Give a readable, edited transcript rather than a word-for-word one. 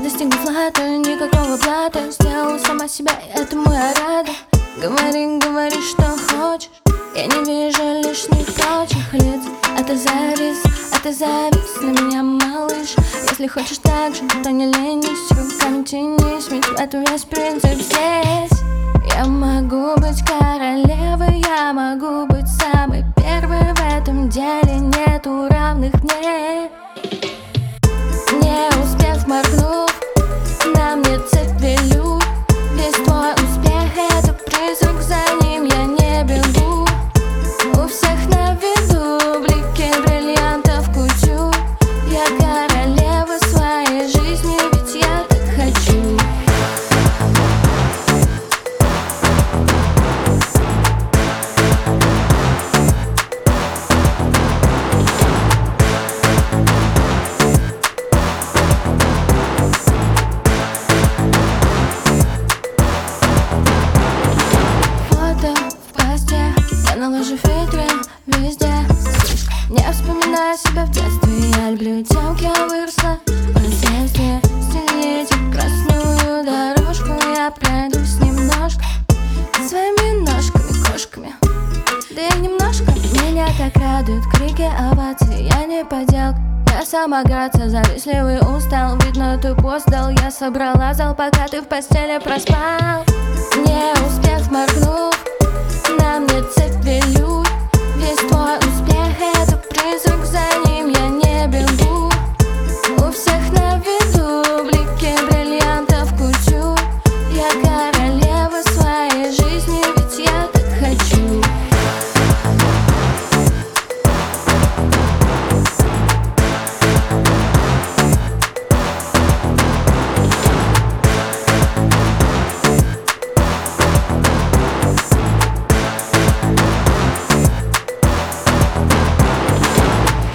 достигла флата, никакого плата. Сделала сама себя, и этому я рада. Говори, говори, что хочешь. Я не вижу лишних прочих лиц. Это завис на меня, малыш. Если хочешь так же, то не ленись, руками тянись, ведь в этом весь принцип здесь. Я могу быть королевой, я могу быть самой первой в этом деле, нету равных мне. Не успев моргнув, на мне цепь велю. Весь твой успех — это призрак, за ним я не бегу. У всех на виду блики бриллиантов кутю. Я королева своей жизни, ведь я так хочу. Я наложу фильтры везде. Не вспоминаю себя в детстве. Я люблю тем, кем выросла впоследствии. Стелите красную дорожку, я пройдусь немножко своими ножками, кошками. Да и немножко. Меня так радуют крики, овации. Я не поделка, я сама грация. Завистливый устал, видно ты пост дал. Я собрала зал, пока ты в постели проспал. Не успев моргнув, на мне цепь велю. Весь твой успех — это призрак, за